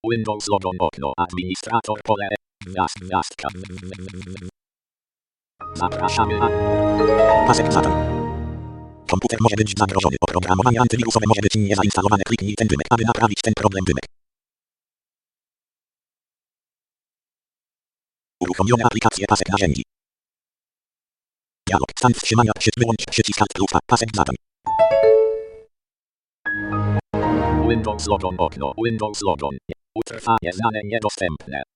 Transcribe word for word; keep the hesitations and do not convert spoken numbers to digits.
Windows logon okno. Administrator pole. Gwiazd, gwiazdka. Zapraszamy na... Pasek zatem. Komputer może być zagrożony. Oprogramowanie antywirusowe może być niezainstalowane. Kliknij ten wymek, aby naprawić ten problem. Wymek. Uruchomione aplikacje. Pasek narzędzi. Dialog. Stan wstrzymania. Wyłącz przycisk Alt lub pasek zatem. Windows logon okno. Windows logon. Utrwale znane niedostępne.